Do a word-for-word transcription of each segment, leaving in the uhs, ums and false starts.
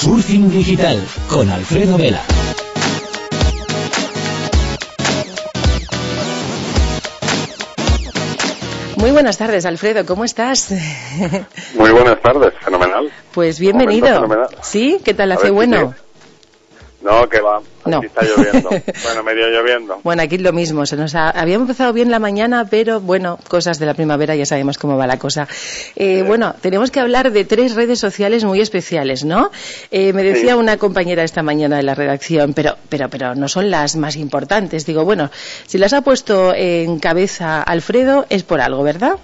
Surfing Digital con Alfredo Vela. Muy buenas tardes, Alfredo, ¿cómo estás? Muy buenas tardes, fenomenal. Pues bienvenido. ¿Sí? ¿Qué tal hace bueno? No, que va, aquí no. Está lloviendo. Bueno, medio lloviendo. Bueno, aquí lo mismo. Se nos ha... Habíamos empezado bien la mañana, pero bueno, cosas de la primavera, ya sabemos cómo va la cosa. Eh, sí. Bueno, tenemos que hablar de tres redes sociales muy especiales, ¿no? Eh, me decía sí. una compañera esta mañana de la redacción, pero, pero, pero no son las más importantes. Digo, bueno, si las ha puesto en cabeza Alfredo, es por algo, ¿verdad?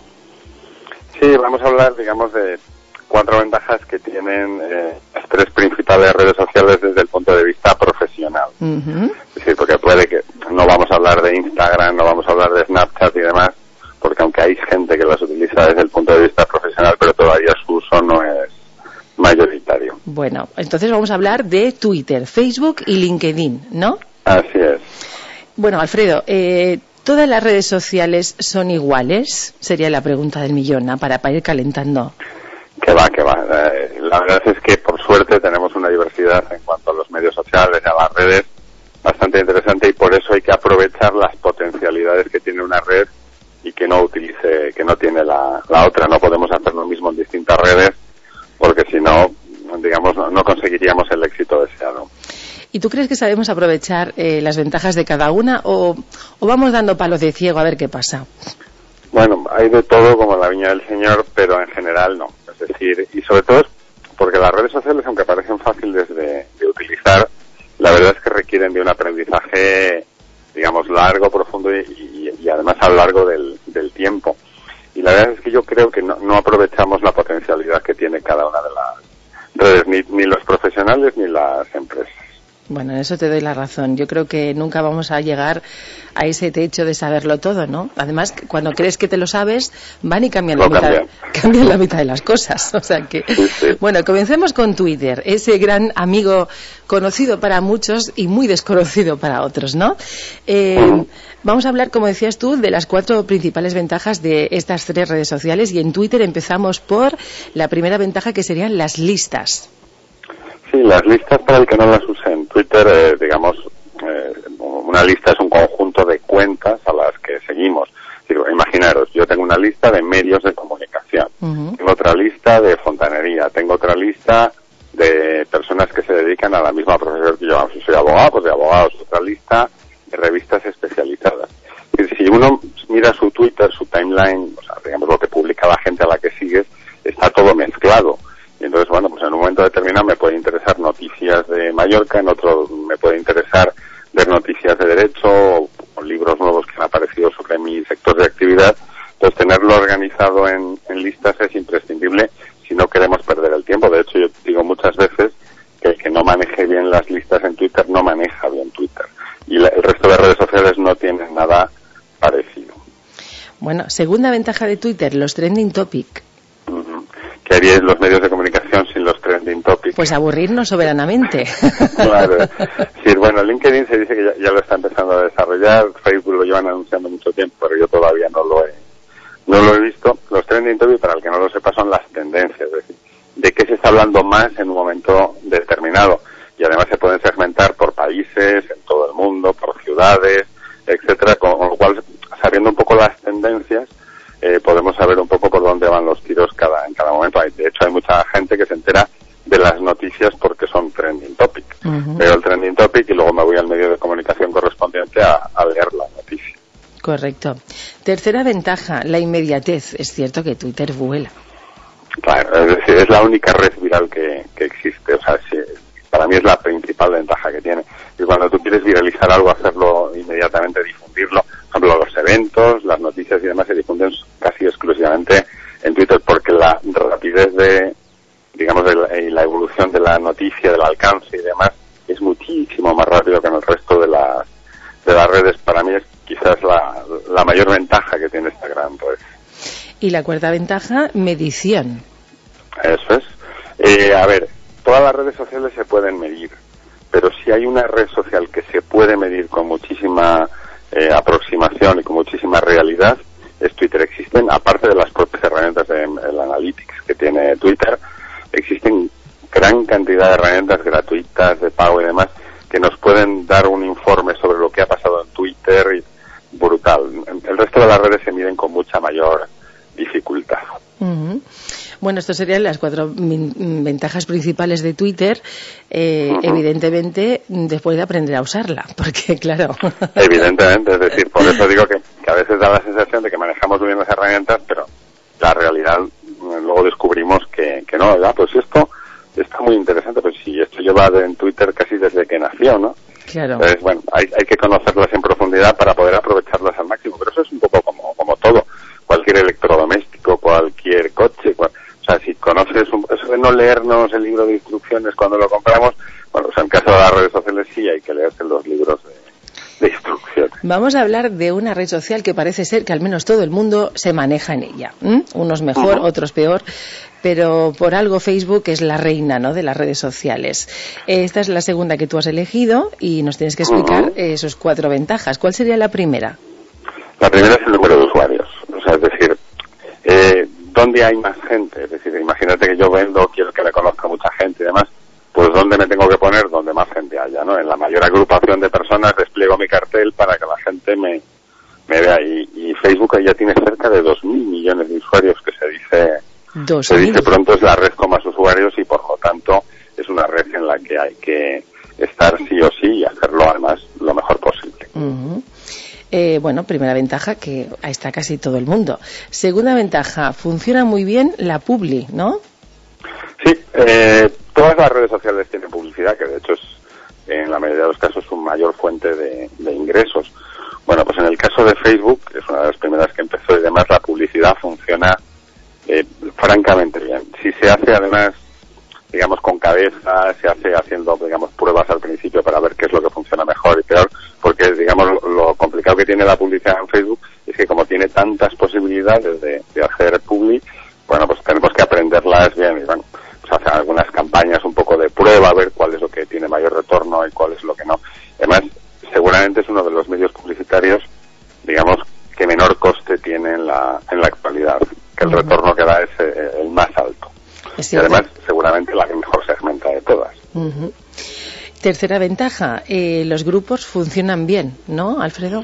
Sí, vamos a hablar, digamos, de cuatro ventajas que tienen eh, las tres principales redes sociales desde el punto de vista profesional. Uh-huh. Es decir, porque puede que no vamos a hablar de Instagram, no vamos a hablar de Snapchat y demás, porque aunque hay gente que las utiliza desde el punto de vista profesional, pero todavía su uso no es mayoritario. Bueno, entonces vamos a hablar de Twitter, Facebook y LinkedIn, ¿no? Así es. Bueno, Alfredo, eh, ¿todas las redes sociales son iguales? Sería la pregunta del millón, ¿no? para, para ir calentando. Que va, que va. Eh, la verdad es que, por suerte, tenemos una diversidad en cuanto a los medios sociales y a las redes bastante interesante, y por eso hay que aprovechar las potencialidades que tiene una red y que no utilice, que no tiene la, la otra. No podemos hacer lo mismo en distintas redes, porque si no, digamos, no, no conseguiríamos el éxito deseado. ¿Y tú crees que sabemos aprovechar eh, las ventajas de cada una o, o vamos dando palos de ciego a ver qué pasa? Bueno, hay de todo como en la viña del Señor, pero en general no. Es decir, y sobre todo es porque las redes sociales, aunque parecen fáciles de, de utilizar, la verdad es que requieren de un aprendizaje, digamos, largo, profundo y, y, y además a lo largo del, del tiempo. Y la verdad es que yo creo que no, no aprovechamos la potencialidad que tiene cada una de las redes, ni, ni los profesionales ni las empresas. Bueno, en eso te doy la razón. Yo creo que nunca vamos a llegar a ese techo de saberlo todo, ¿no? Además, cuando crees que te lo sabes, van y cambian, la mitad, cambian la mitad de las cosas. O sea que, sí, sí. Bueno, comencemos con Twitter, ese gran amigo conocido para muchos y muy desconocido para otros, ¿no? Eh, uh-huh. Vamos a hablar, como decías tú, de las cuatro principales ventajas de estas tres redes sociales, y en Twitter empezamos por la primera ventaja, que serían las listas. Sí, las listas, para el que no las use en Twitter, eh, digamos, eh, una lista es un conjunto de cuentas a las que seguimos. Digo, imaginaros, yo tengo una lista de medios de comunicación, uh-huh. tengo otra lista de fontanería, tengo otra lista de personas que se dedican a la misma profesión que yo. Si soy abogado, pues de abogados, otra lista de revistas especializadas. Y si uno mira su Twitter, su timeline, o sea, digamos, lo que publica la gente a la que sigues, está todo mezclado. Y entonces, bueno, pues en un momento determinado me puede interesar noticias de Mallorca, en otro me puede interesar ver noticias de derecho o, o libros nuevos que han aparecido sobre mi sector de actividad. Entonces, tenerlo organizado en, en listas es imprescindible si no queremos perder el tiempo. De hecho, yo digo muchas veces que el que no maneje bien las listas en Twitter no maneja bien Twitter. Y la, el resto de redes sociales no tienen nada parecido. Bueno, segunda ventaja de Twitter, los trending topic. Uh-huh. ¿Qué haríais los medios de comunicación sin los trending topics? Pues aburrirnos soberanamente. Claro. Sí, bueno, LinkedIn se dice que ya, ya lo está empezando a desarrollar, Facebook lo llevan anunciando mucho tiempo, pero yo todavía no lo he no lo he visto. Los trending topics, para el que no lo sepa, son las tendencias, es decir, de qué se está hablando más en un momento determinado. Y además se pueden segmentar por países, en todo el mundo, por ciudades, etcétera, con, con lo cual, sabiendo un poco las tendencias, Eh, podemos saber un poco por dónde van los tiros cada en cada momento. Hay, de hecho, hay mucha gente que se entera de las noticias porque son trending topic. Uh-huh. Veo el trending topic y luego me voy al medio de comunicación correspondiente a, a leer la noticia. Correcto. Tercera ventaja, la inmediatez. Es cierto que Twitter vuela. Claro, es decir, es la única red viral que, que existe. O sea, sí, para mí es la principal ventaja que tiene. Y cuando tú quieres viralizar algo, hacerlo inmediatamente, difundirlo. Por ejemplo, los eventos, las noticias y demás se difunden casi exclusivamente en Twitter, porque la rapidez de, digamos, de la, y la evolución de la noticia, del alcance y demás, es muchísimo más rápido que en el resto de las, de las redes. Para mí es quizás la, la mayor ventaja que tiene esta gran red. Y la cuarta ventaja, medición. Eso es. Eh, a ver, todas las redes sociales se pueden medir, pero si hay una red social que se puede medir con muchísima Eh, aproximación y con muchísima realidad, es Twitter. Existen, aparte de las propias herramientas de el Analytics que tiene Twitter, existen gran cantidad de herramientas gratuitas, de pago y demás, que nos pueden dar un informe sobre lo que ha pasado en Twitter, y brutal. El resto de las redes se miden con mucha mayor dificultad. Uh-huh. Bueno, estas serían las cuatro ventajas principales de Twitter, eh, uh-huh. evidentemente después de aprender a usarla, porque claro... Evidentemente, es decir, por eso digo que, que a veces da la sensación de que manejamos muy bien las herramientas, pero la realidad luego descubrimos que, que no, ¿verdad? Pues esto está muy interesante, pues sí, esto lleva en Twitter casi desde que nació, ¿no? Claro. Entonces, bueno, hay, hay que conocerlas en profundidad para poder aprovecharlas al máximo, pero eso es un poco como, como todo, cualquier electrodoméstico, cualquier coche, cual, o sea, si conoces, un, eso de no leernos el libro de instrucciones cuando lo compramos, bueno, pues en caso de las redes sociales sí hay que leerse los libros de, de instrucciones. Vamos a hablar de una red social que parece ser que al menos todo el mundo se maneja en ella, ¿m? Unos mejor, uh-huh. otros peor, pero por algo Facebook es la reina, ¿no?, de las redes sociales. Esta es la segunda que tú has elegido y nos tienes que explicar uh-huh. eh, sus cuatro ventajas. ¿Cuál sería la primera? La primera es el número de usuarios, o sea, es decir, eh, ¿dónde hay más gente? Es decir, imagínate que yo vendo, quiero que me conozca mucha gente y demás, pues ¿dónde me tengo que poner? Donde más gente haya, ¿no? En la mayor agrupación de personas despliego mi cartel para que la gente me, me vea. Y, y Facebook ya tiene cerca de dos mil millones de usuarios, que se dice, se dice pronto es la red con más usuarios, y por lo tanto es una red en la que hay que estar sí o sí y hacerlo además lo mejor posible. Uh-huh. Eh, bueno, primera ventaja, que ahí está casi todo el mundo. Segunda ventaja, funciona muy bien la publi, ¿no? Sí, eh, todas las redes sociales tienen publicidad, que de hecho es en la mayoría de los casos su mayor fuente de, de ingresos. Bueno, pues en el caso de Facebook, que es una de las primeras que empezó y demás, la publicidad funciona eh, francamente bien. Si se hace además, digamos, con cabeza, se hace haciendo, digamos, pruebas al principio para ver qué es lo que funciona mejor y peor, porque, digamos, lo, lo complicado que tiene la publicidad en Facebook es que como tiene tantas posibilidades de, de hacer publi, bueno, pues tenemos que aprenderlas bien y, bueno, pues hacer algunas campañas un poco de prueba, a ver cuál es lo que tiene mayor retorno y cuál es lo que no. Además, seguramente es uno de los medios publicitarios, digamos, que menor coste tiene en la, en la actualidad, que el uh-huh. retorno que da es eh, el más alto. Es y además, seguramente la que mejor segmenta de todas. Uh-huh. Tercera ventaja, eh, los grupos funcionan bien, ¿no, Alfredo?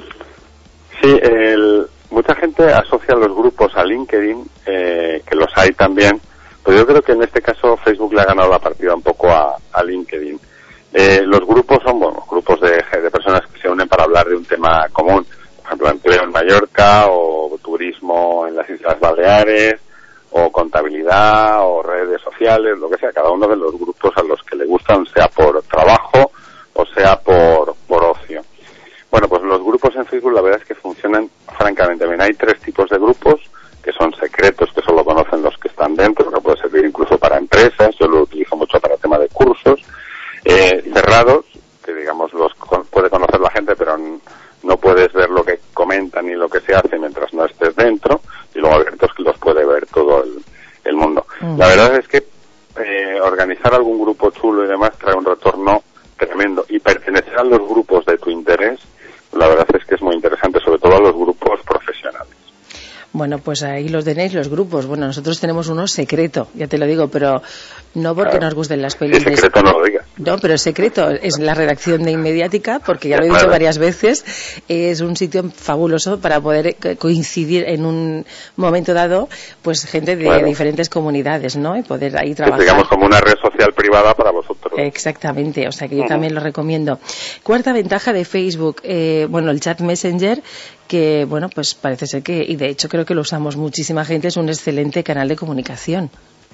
Sí, el, mucha gente asocia los grupos a LinkedIn, eh, que los hay también, pero yo creo que en este caso Facebook le ha ganado la partida un poco a, a LinkedIn. Eh, los grupos son, bueno, grupos de, de personas que se unen para hablar de un tema común, por ejemplo, empleo en Mallorca, o turismo en las Islas Baleares, o contabilidad, o redes sociales, lo que sea, cada uno de los grupos a los que le gustan, sea por trabajo o sea por, por ocio. Bueno, pues los grupos en Facebook la verdad es que funcionan francamente bien. Hay tres tipos de grupos, que son secretos, que solo conocen los que están dentro, que puede servir incluso para empresas, yo lo utilizo mucho para el tema de cursos, eh, cerrados, que digamos los con, puede conocer la gente, pero n- no puedes ver lo que comentan ni lo que se hace mientras no estés dentro, y luego abiertos, que los puede ver todo el, el mundo. Uh-huh. La verdad es que eh, organizar algún grupo chulo y demás trae un retorno tremendo, y pertenecer a los grupos de tu interés, la verdad es que es muy interesante, sobre todo a los grupos profesionales. Bueno, pues ahí los tenéis, los grupos. Bueno, nosotros tenemos uno secreto, ya te lo digo, pero no porque claro. nos gusten las pelis. Sí, secreto de... no lo digas. No, pero secreto es la redacción de Inmediática, porque ya lo he dicho varias veces, es un sitio fabuloso para poder coincidir en un momento dado, pues gente de bueno. diferentes comunidades, ¿no? Y poder ahí trabajar. Es, digamos, como una red social privada para vosotros. Exactamente, o sea que yo uh-huh. también lo recomiendo. Cuarta ventaja de Facebook, eh, bueno, el chat Messenger, que, bueno, pues parece ser que, y de hecho creo que lo usamos muchísima gente, es un excelente canal de comunicación.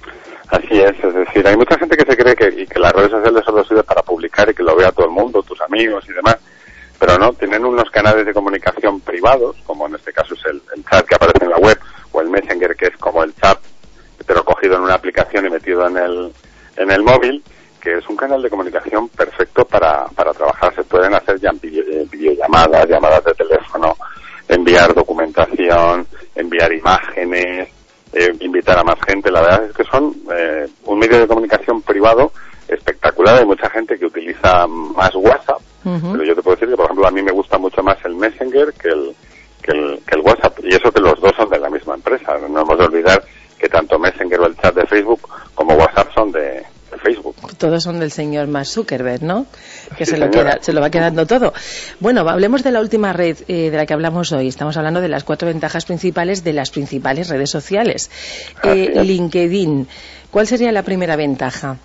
Así es, es decir, hay mucha gente que se cree que, y que las redes sociales solo sirven para publicar y que lo vea todo el mundo, tus amigos y demás, pero no, tienen unos canales de comunicación privados, como en este caso es el, el chat que aparece en la web, o el Messenger, que es como el chat, pero cogido en una aplicación y metido en el, en el móvil, que es un canal de comunicación perfecto para, para trabajar. Se pueden hacer ya video, videollamadas, llamadas de teléfono, enviar documentación, enviar imágenes, eh, invitar a más gente. La verdad es que son eh, un medio de comunicación privado espectacular. Hay mucha gente que utiliza más WhatsApp, uh-huh. pero yo te puedo decir que, por ejemplo, a mí me gusta mucho más el Messenger que el, que el, que el WhatsApp, y eso que los dos son de la misma empresa. No hemos de olvidar que tanto Messenger o el chat de Facebook como WhatsApp son de, de Facebook. todos son del señor Mark Zuckerberg, ¿no? Que se lo, queda, se lo va quedando todo. Bueno, hablemos de la última red eh, de la que hablamos hoy. Estamos hablando de las cuatro ventajas principales de las principales redes sociales. Eh, LinkedIn. ¿Cuál sería la primera ventaja?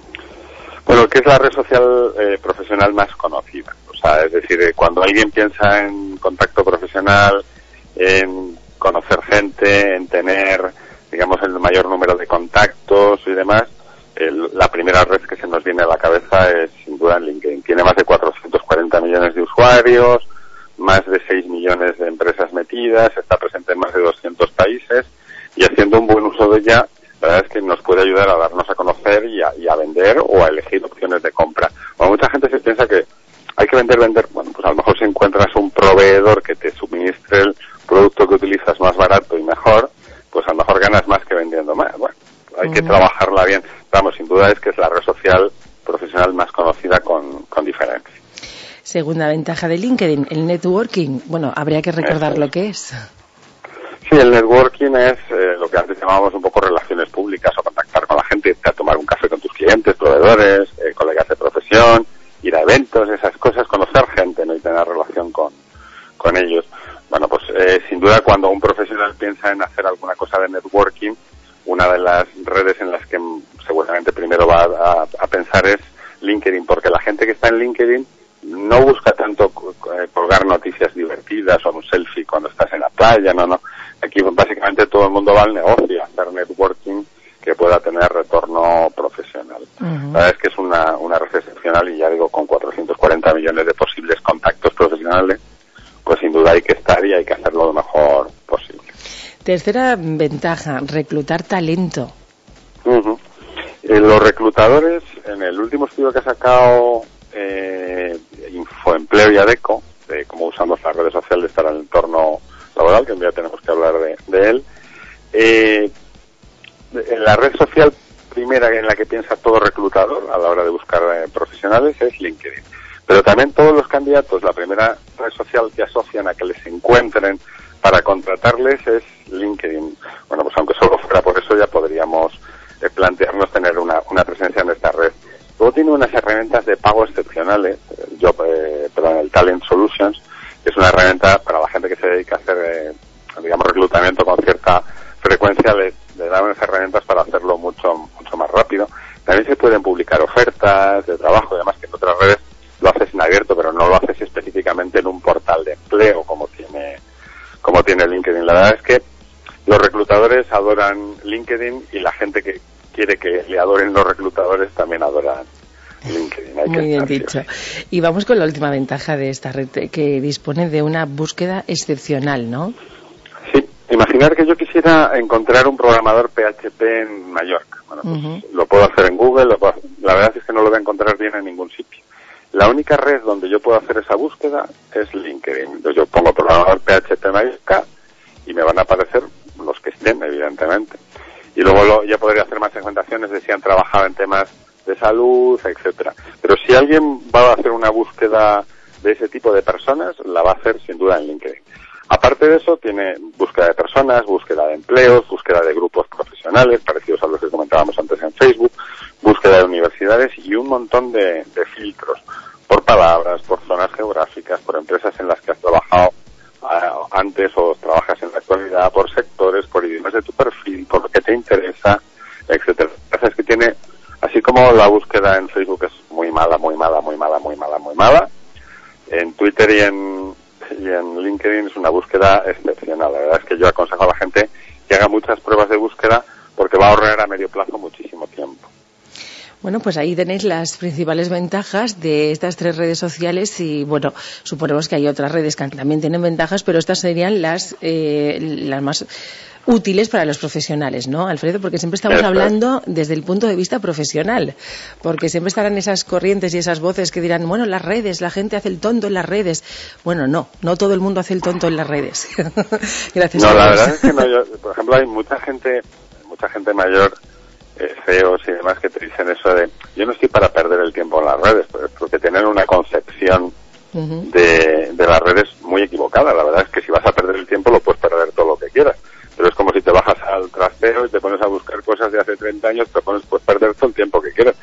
Bueno, que es la red social eh, profesional más conocida. O sea, es decir, eh, cuando alguien piensa en contacto profesional, en conocer gente, en tener, digamos, el mayor número de contactos y demás, el, la primera red que se nos viene a la cabeza es sin duda LinkedIn. Tiene más de cuatrocientos cuarenta millones de usuarios, más de seis millones de empresas metidas, está presente en más de doscientos países y haciendo un buen uso de ella, la verdad es que nos puede ayudar a darnos a conocer y a, y a vender o a elegir opciones de compra. Bueno, mucha gente se piensa que hay que vender, vender. Bueno, pues a lo mejor si encuentras un proveedor que te suministre el producto que utilizas más barato y mejor, pues a lo mejor ganas más que vendiendo más. Bueno, hay uh-huh. que trabajarla bien. Vamos, sin duda es que es la red social profesional más conocida con, con diferencia. Segunda ventaja de LinkedIn, el networking. Bueno, habría que recordar Eso. lo que es. Sí, el networking es eh, lo que antes llamábamos un poco relaciones públicas o contactar con la gente, irte a tomar un café con tus clientes, proveedores, eh, colegas de profesión, ir a eventos, esas cosas, conocer gente, ¿no? Y tener relación con, con ellos. Bueno, pues eh, sin duda cuando un profesional piensa en hacer alguna cosa de networking, una de las redes en las que seguramente primero va a, a pensar es LinkedIn, porque la gente que está en LinkedIn no busca tanto colgar noticias divertidas o un selfie cuando estás en la playa, no, no. Aquí básicamente todo el mundo va al negocio a hacer networking que pueda tener retorno profesional. Uh-huh. La verdad es que es una, una red excepcional y ya digo, con cuatrocientos cuarenta millones de posibles contactos profesionales, pues sin duda hay que estar y hay que hacerlo lo mejor posible. Tercera ventaja, reclutar talento. Uh-huh. Eh, los reclutadores, en el último estudio que ha sacado eh, Infoempleo y ADECO, de cómo usamos las redes sociales para el entorno laboral, que un día tenemos que hablar de, de él, eh, la red social primera en la que piensa todo reclutador a la hora de buscar eh, profesionales es LinkedIn. Pero también todos los candidatos, la primera red social que asocian a que les encuentren para contratarles es LinkedIn. Bueno, pues aunque solo fuera por eso ya podríamos eh, plantearnos tener una, una presencia en esta red. Luego tiene unas herramientas de pago excepcionales, el Job, eh, perdón, el Talent Solutions, que es una herramienta para la gente que se dedica a hacer, eh, digamos, reclutamiento con cierta frecuencia, le, le dan unas herramientas para hacerlo mucho mucho más rápido. También se pueden publicar ofertas de trabajo y demás, que en otras redes lo haces en abierto, pero no lo haces específicamente en un portal de empleo como tiene como tiene LinkedIn. La verdad es que los reclutadores adoran LinkedIn y la gente que quiere que le adoren los reclutadores también adoran LinkedIn. Hay Muy que bien dicho. Y vamos con la última ventaja de esta red, que dispone de una búsqueda excepcional, ¿no? Sí. Imaginar que yo quisiera encontrar un programador P H P en Mallorca. Bueno, pues uh-huh. lo puedo hacer en Google, lo puedo hacer. La verdad es que no lo voy a encontrar bien en ningún sitio. La única red donde yo puedo hacer esa búsqueda es LinkedIn. Entonces yo pongo programador P H P Mallorca y me van a aparecer los que estén, evidentemente. Y luego lo, ya podría hacer más segmentaciones de si han trabajado en temas de salud, etcétera. Pero si alguien va a hacer una búsqueda de ese tipo de personas, la va a hacer sin duda en LinkedIn. Aparte de eso, tiene búsqueda de personas, búsqueda de empleos, búsqueda de grupos profesionales, parecidos a los que comentábamos antes en Facebook, búsqueda de universidades y un montón de, de filtros por palabras, por zonas geográficas, por empresas en las que has trabajado uh, antes o trabajas en la actualidad, por sectores, por idiomas de tu perfil, por lo que te interesa, etcétera. Es que tiene, así como la búsqueda en Facebook es muy mala, muy mala, muy mala, muy mala, muy mala, en Twitter y en y en LinkedIn es una búsqueda excepcional. La verdad es que yo aconsejo a la gente que haga muchas pruebas de búsqueda porque va a ahorrar a medio plazo muchísimo tiempo. Bueno, pues ahí tenéis las principales ventajas de estas tres redes sociales y, bueno, suponemos que hay otras redes que también tienen ventajas, pero estas serían las, eh, las más útiles para los profesionales, ¿no, Alfredo? Porque siempre estamos Eso. hablando desde el punto de vista profesional, porque siempre estarán esas corrientes y esas voces que dirán, bueno, las redes, la gente hace el tonto en las redes. Bueno, no, no todo el mundo hace el tonto en las redes. Gracias no, a Dios. La verdad es que no. Yo, por ejemplo, hay mucha gente, mucha gente mayor, eh, C E Os y demás, que te dicen eso de, yo no estoy para perder el tiempo en las redes, porque tienen una concepción uh-huh. de, de las redes muy equivocada. La verdad es que si vas a perder el tiempo, lo puedes perder todo lo que quieras. Pero es como si te bajas al trastero y te pones a buscar cosas de hace treinta años, te pones, puedes perder todo el tiempo que quieras.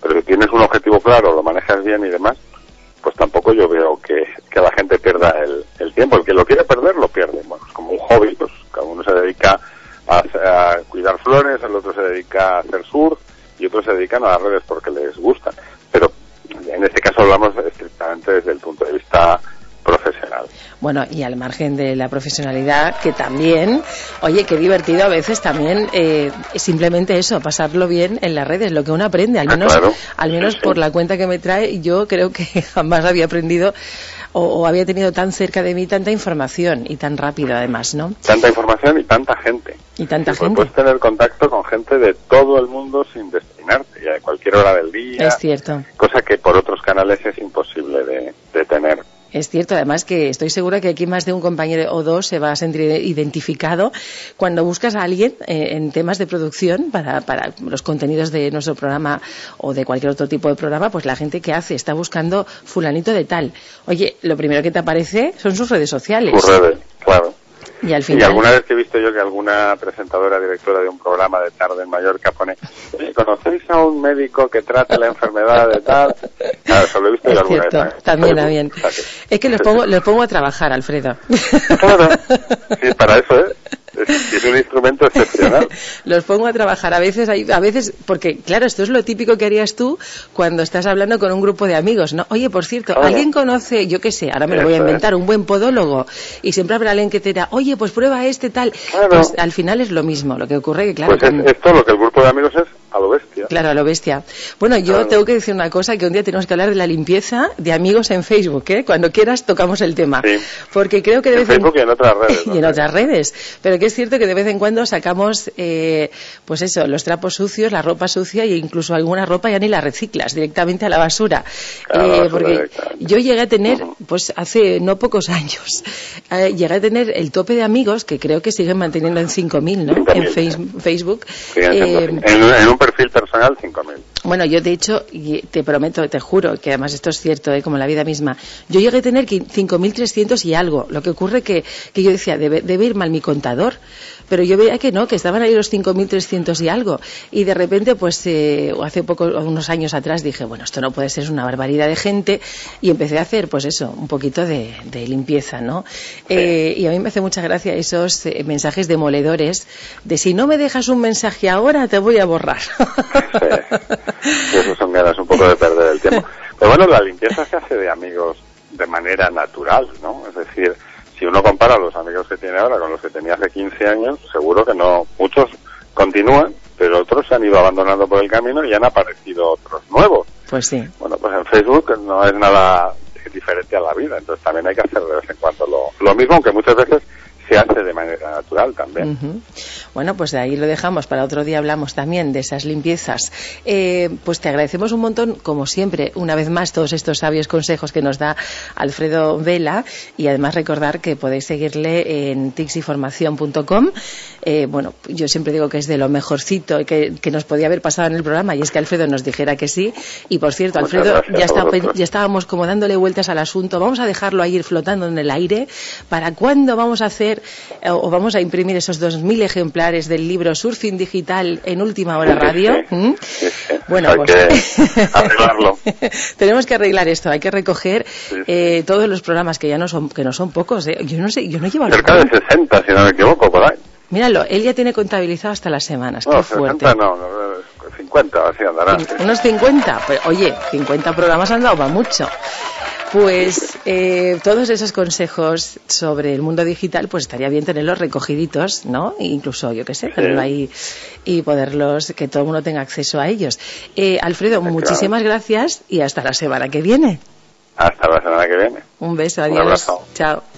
Pero si tienes un objetivo claro, lo manejas bien y demás, pues tampoco yo veo que, que la gente pierda el, el tiempo. El que lo quiere perder, lo pierde. Bueno, es como un hobby, pues cada uno se dedica a, a cuidar flores, el otro se dedica a hacer surf y otros se dedican a las redes porque les gustan. Pero en este caso hablamos estrictamente desde el punto de vista profesional. Bueno, y al margen de la profesionalidad, que también, oye, qué divertido a veces también, eh, simplemente eso, pasarlo bien en las redes, lo que uno aprende, al menos, ah, claro. al menos sí, sí. por la cuenta que me trae, yo creo que jamás había aprendido o, o había tenido tan cerca de mí tanta información y tan rápido además, ¿no? Tanta información y tanta gente. Y tanta sí, gente. Puedes tener contacto con gente de todo el mundo sin destinarte, y a cualquier hora del día. Es cierto. Cosa que por otros canales es imposible de, de tener. Es cierto, además que estoy segura que aquí más de un compañero o dos se va a sentir identificado cuando buscas a alguien eh, en temas de producción para, para los contenidos de nuestro programa o de cualquier otro tipo de programa, pues la gente que hace está buscando fulanito de tal. Oye, lo primero que te aparece son sus redes sociales. Sus redes, claro. Y al final... Y alguna vez que he visto yo que alguna presentadora, directora de un programa de tarde en Mallorca pone, ¿conocéis a un médico que trate la enfermedad de tal? Claro, eso lo he visto yo alguna cierto, vez. ¿eh? También, también. O sea que... Es que los pongo, los pongo a trabajar, Alfredo. Claro, sí, para eso, ¿eh? Es, es un instrumento excepcional. Los pongo a trabajar. A veces, hay, a veces, porque claro, esto es lo típico que harías tú cuando estás hablando con un grupo de amigos, ¿no? Oye, por cierto, claro. ¿Alguien conoce, yo qué sé, ahora me lo voy a inventar, es. un buen podólogo? Y siempre habrá alguien que te dirá, oye, pues prueba este tal. Claro. Pues al final es lo mismo, lo que ocurre que claro. Pues es, cuando... es todo lo que el grupo de amigos es a lo bestia. Claro, a lo bestia. Bueno, yo claro. tengo que decir una cosa, que un día tenemos que hablar de la limpieza de amigos en Facebook, ¿eh? Cuando quieras tocamos el tema. Sí. Porque creo que de en vez en Facebook y en otras redes. ¿no? Y en otras redes. Pero que es cierto que de vez en cuando sacamos, eh, pues eso, los trapos sucios, la ropa sucia e incluso alguna ropa ya ni la reciclas, directamente a la basura. Claro, eh, porque yo llegué a tener, uh-huh. pues hace no pocos años, eh, llegué a tener el tope de amigos, que creo que siguen manteniendo en cinco mil, ¿no? cinco mil, en face, sí. Facebook. Eh, en, en un perfil personal, cinco mil. Bueno, yo de hecho, y te prometo, te juro, que además esto es cierto, ¿eh? Como la vida misma, yo llegué a tener cinco mil trescientos y algo. Lo que ocurre que, que yo decía, debe, debe ir mal mi contador. Pero yo veía que no, que estaban ahí los cinco mil trescientos y algo. Y de repente, pues eh, hace poco, unos años atrás, dije, bueno, esto no puede ser, es una barbaridad de gente. Y empecé a hacer, pues eso, un poquito de, de limpieza, ¿no? Sí. Eh, y a mí me hace mucha gracia esos eh, mensajes demoledores de si no me dejas un mensaje ahora, te voy a borrar. Sí. Eso son ganas un poco de perder el tiempo. Pero bueno, la limpieza se hace de amigos de manera natural, ¿no? Es decir, si uno compara los amigos que tiene ahora con los que tenía hace quince años, seguro que no, muchos continúan, pero otros se han ido abandonando por el camino y han aparecido otros nuevos. Pues sí. Bueno, pues en Facebook no es nada diferente a la vida, entonces también hay que hacer de vez en cuando lo, lo mismo, aunque muchas veces se hace de manera natural también. Uh-huh. Bueno, pues de ahí lo dejamos, para otro día hablamos también de esas limpiezas. Eh, pues te agradecemos un montón, como siempre, una vez más, todos estos sabios consejos que nos da Alfredo Vela, y además recordar que podéis seguirle en tixiformación punto com. Eh, bueno, yo siempre digo que es de lo mejorcito que, que nos podía haber pasado en el programa, y es que Alfredo nos dijera que sí. Y por cierto, Alfredo, ya, está, ya estábamos como dándole vueltas al asunto, vamos a dejarlo ahí flotando en el aire. ¿Para cuándo vamos a hacer o vamos a imprimir esos dos mil ejemplares del libro Surfing Digital en Última Hora Radio? Sí, ¿Mm? sí, sí. Bueno, hay pues que arreglarlo. Tenemos que arreglar esto, hay que recoger sí, sí. Eh, todos los programas que ya no son que no son pocos. ¿eh? Yo no sé, yo no llevo cerca de sesenta, si no me equivoco, por ahí. Míralo, él ya tiene contabilizado hasta las semanas. No, qué fuerte. sesenta no, cincuenta, así andará. Sí. Unos cincuenta, pero oye, cincuenta programas han dado para mucho. Pues eh, todos esos consejos sobre el mundo digital, pues estaría bien tenerlos recogiditos, ¿no? Incluso, yo qué sé, tenerlo ahí y poderlos, que todo el mundo tenga acceso a ellos. Eh, Alfredo, sí, muchísimas claro. gracias y hasta la semana que viene. Hasta la semana que viene. Un beso, adiós. Un abrazo. Chao.